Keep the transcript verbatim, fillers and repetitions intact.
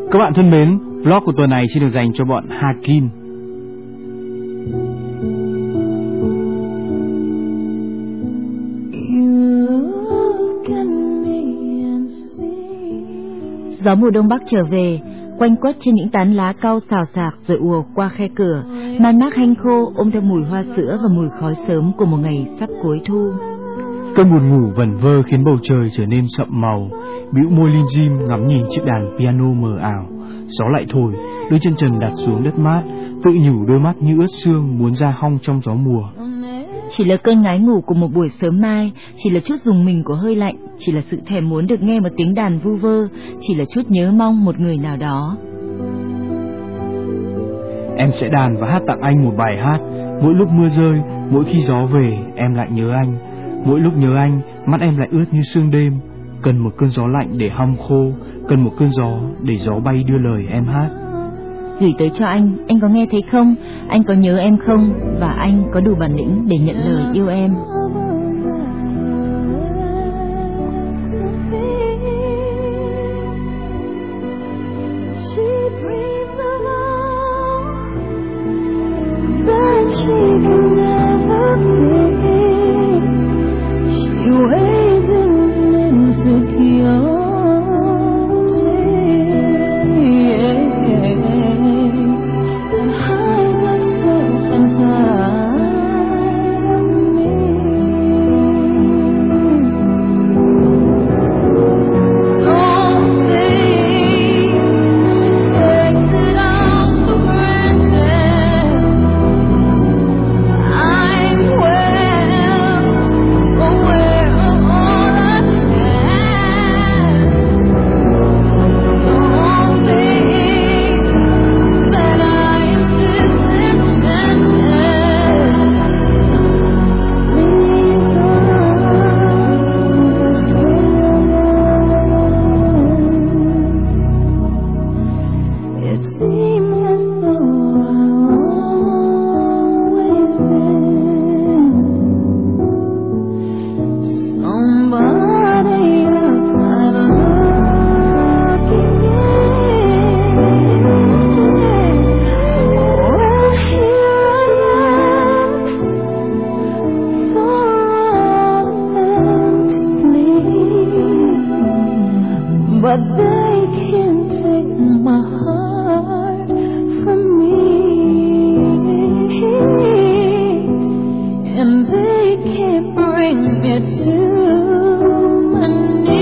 Các bạn thân mến, vlog của tuần này xin được dành cho bọn Hakim. Gió mùa đông bắc trở về, quanh quất trên những tán lá cau xào xạc rồi ùa qua khe cửa, man mác hanh khô ôm theo mùi hoa sữa và mùi khói sớm của một ngày sắp cuối thu. Cơn buồn ngủ vẩn vơ khiến bầu trời trở nên sậm màu. Bĩu môi lim dim ngắm nhìn chiếc đàn piano mờ ảo. Gió lại thổi, đôi chân trần đặt xuống đất mát, tự nhủ đôi mắt như ướt sương muốn ra hong trong gió mùa. Chỉ là cơn ngái ngủ của một buổi sớm mai, chỉ là chút rùng mình của hơi lạnh, chỉ là sự thèm muốn được nghe một tiếng đàn vu vơ, chỉ là chút nhớ mong một người nào đó. Em sẽ đàn và hát tặng anh một bài hát. Mỗi lúc mưa rơi, mỗi khi gió về, em lại nhớ anh. Mỗi lúc nhớ anh, mắt em lại ướt như sương đêm. Cần một cơn gió lạnh để hong khô, cần một cơn gió để gió bay đưa lời em hát. Gửi tới cho anh, anh có nghe thấy không? Anh có nhớ em không? Và anh có đủ bản lĩnh để nhận lời yêu em. But they can't take my heart from me, and they can't bring me to my knees.